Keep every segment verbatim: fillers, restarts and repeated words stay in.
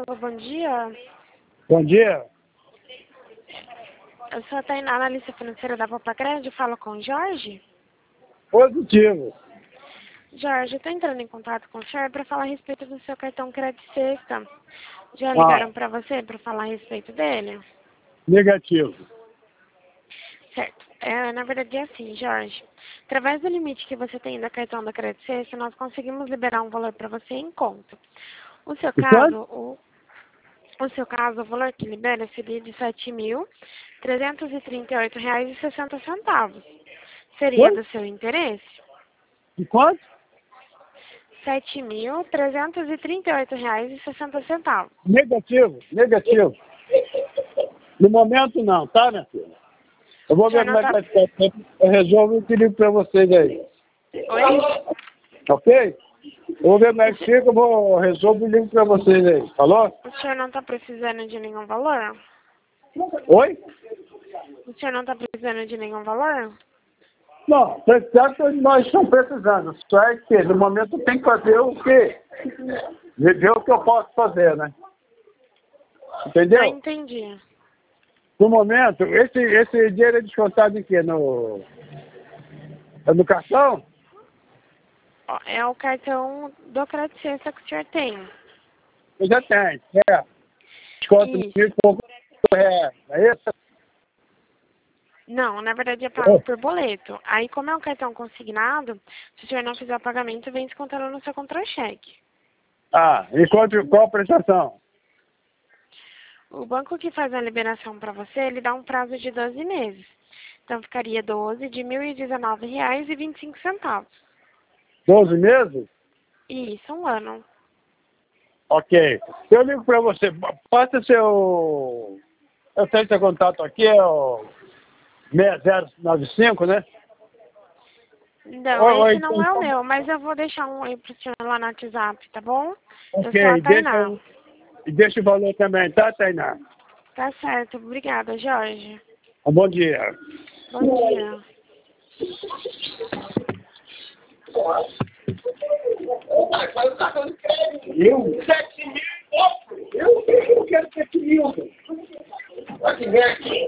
Alô, bom dia. Bom dia. Eu sou a Tainá, analista financeira da Popacred. Falo com o Jorge. Positivo. Jorge, eu estou entrando em contato com o senhor para falar a respeito do seu cartão Crédito Sexta. Já Ah. ligaram para você para falar a respeito dele? Negativo. Certo. É, na verdade é assim, Jorge. Através do limite que você tem da cartão da Crédito Sexta, nós conseguimos liberar um valor para você em conta. O seu E caso, quanto? o, o seu caso, o valor que libera seria de sete mil trezentos e trinta e oito reais e sessenta centavos. Seria Quanto? do seu interesse? E quanto? sete mil trezentos e trinta e oito reais e sessenta centavos. Negativo. Negativo. No momento não, tá, minha filha? Eu vou O senhor ver como não é tá... que vai ficar. Eu resolvo e ligo pra vocês aí. Oi? Ok? Eu vou ver como é que fica, eu vou resolvo e ligo pra vocês aí. Falou? O senhor não está precisando de nenhum valor? Oi? O senhor não está precisando de nenhum valor? Não, precisar que nós estamos precisando. Só é que no momento tem que fazer o quê? Ver o que eu posso fazer, né? Entendeu? Não entendi. No momento, esse, esse dinheiro é descontado em quê? No, é no cartão? Ó, é o cartão do Crédito Sexta que o senhor tem. Eu já tenho, é. Desconto Isso. mil e pouco reais, é isso? Não, na verdade é pago por boleto. Aí, como é um cartão consignado, se o senhor não fizer o pagamento, vem descontando no seu contra-cheque. Ah, e quanto, qual a prestação? O banco que faz a liberação para você, ele dá um prazo de doze meses. Então, ficaria doze de mil e dezenove reais e vinte e cinco centavos. doze meses? Isso, um ano. Ok. Eu ligo para você. Passa seu... Eu tenho seu contato aqui, é o seis zero nove cinco, né? Não, Ou, ou esse então... não é o meu, mas eu vou deixar um aí pro senhor lá no WhatsApp, tá bom? Eu sou a Ok, Tainá. deixa, e deixa o valor também, tá, Tainá? Tá certo. Obrigada, Jorge. Um bom dia. Bom dia. Eu? Sete mil e pouco. Eu, eu quero sete mil. Aqui, vem aqui.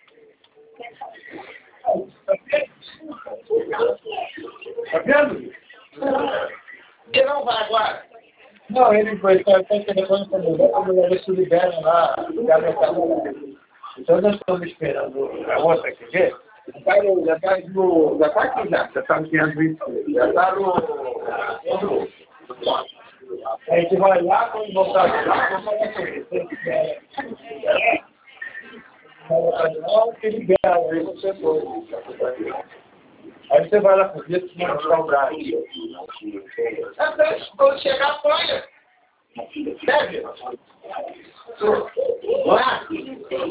Tá vendo? Ele não vai agora. Não, ele foi, está tá telefone para a mulher, a mulher ver se libera lá, libera a mulher. Então nós estamos esperando a outra, quer ver? Já está já tá no, já está aqui já, já está no quinhentos e vinte, já está no... A gente vai lá, quando voltar lá, vamos falar com ele. Se ele quiser, não, que libera, aí você foi. Aí você vai lá com ele, que vai buscar o braço. Quando chegar, apanha. Deve. Lá.